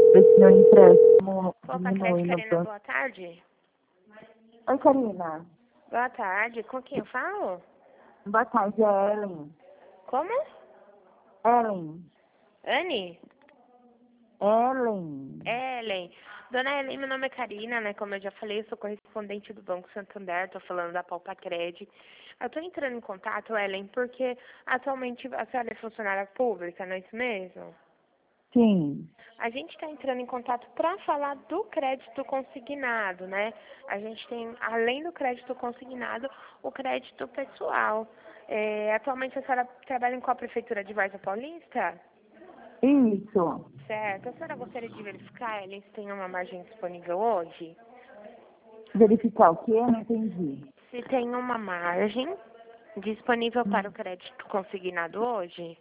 ver se meu empréstimo Opa, diminui Cred no Karina, banco. boa tarde. Oi, Karina. Boa tarde, com quem eu falo? Boa tarde, é Ellen. Como? Ellen. Anne? Ellen. Ellen. Dona Ellen, meu nome é Karina, né? Como eu já falei, eu sou correspondente do Banco Santander, tô falando da Pauta Cred. Eu tô entrando em contato, Ellen, porque atualmente a senhora é funcionária pública, não é isso mesmo? Sim. A gente está entrando em contato para falar do crédito consignado, né? A gente tem, além do crédito consignado, o crédito pessoal. Atualmente a senhora trabalha com a Prefeitura de Varza Paulista? Isso. Certo. A senhora gostaria de verificar, Ellen, se tem uma margem disponível hoje? Verificar o quê? Não entendi. Se tem uma margem disponível para o crédito consignado hoje?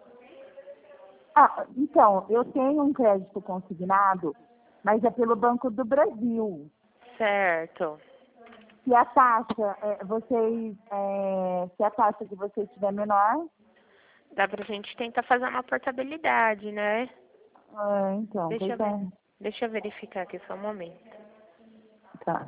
Ah, então, eu tenho um crédito consignado, mas é pelo Banco do Brasil. Certo. Se a taxa, se a taxa de vocês estiver menor, Dá pra gente tentar fazer uma portabilidade, né? então, Deixa pois eu ver. é. Deixa eu verificar aqui só um momento. Tá.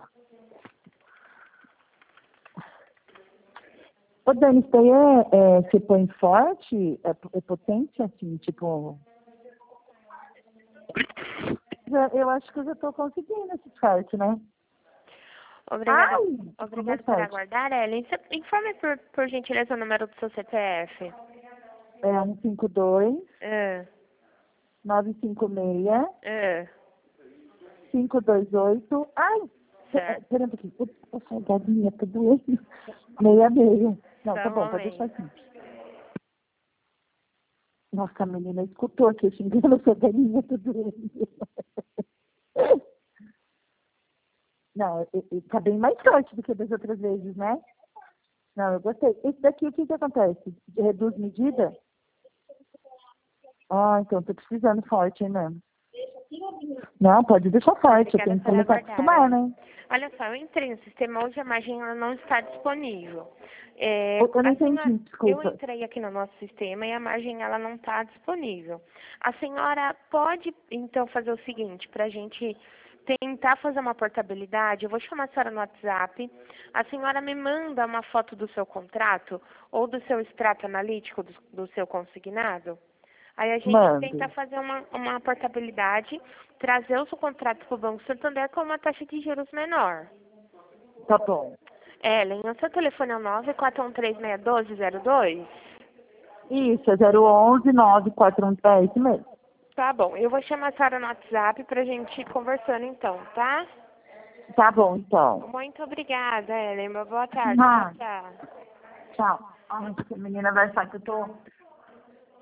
Ô, Dani, isso daí você põe forte? É potente, assim, tipo... Eu acho que eu já estou conseguindo esse forte, né? Obrigada, Ai! obrigada Super por forte. aguardar, Ellen. Informe por gentileza o número do seu CPF. É 152 Ah, 956 ah, 528. Ai! certo. Pera um pouquinho. Essa galinha tá doendo. 66. Não, Só tá um bom, pode deixar momento. assim. Nossa, a menina escutou aqui xingando essa galinha tá doendo. Não, tá bem mais forte do que das outras vezes, né? Não, eu gostei. Esse daqui, o que acontece? Reduz medida? Ah, então tô precisando forte, hein, mesmo. Não, pode deixar forte. Eu Obrigada tenho que por começar a aguardar, acostumar, Ellen. né? Olha só, eu entrei no sistema, hoje a margem ela não está disponível. Eu não entendi, Eu desculpa. entrei aqui no nosso sistema e a margem ela não está disponível. A senhora pode, então, fazer o seguinte, para a gente tentar fazer uma portabilidade, eu vou chamar a senhora no WhatsApp, a senhora me manda uma foto do seu contrato ou do seu extrato analítico do seu consignado. Aí a gente tenta Mando. fazer uma portabilidade, trazer o seu contrato para o Banco Santander com uma taxa de juros menor. Tá bom. Ellen, o seu telefone é o 941361202? Isso, é 011 941. É isso mesmo. Tá bom, eu vou chamar a senhora no WhatsApp pra gente ir conversando então, tá? Tá bom, então. Muito obrigada, Ellen. Uma boa tarde. Tchau, Ah, tchau. tchau. Ai, essa menina vai achar que eu tô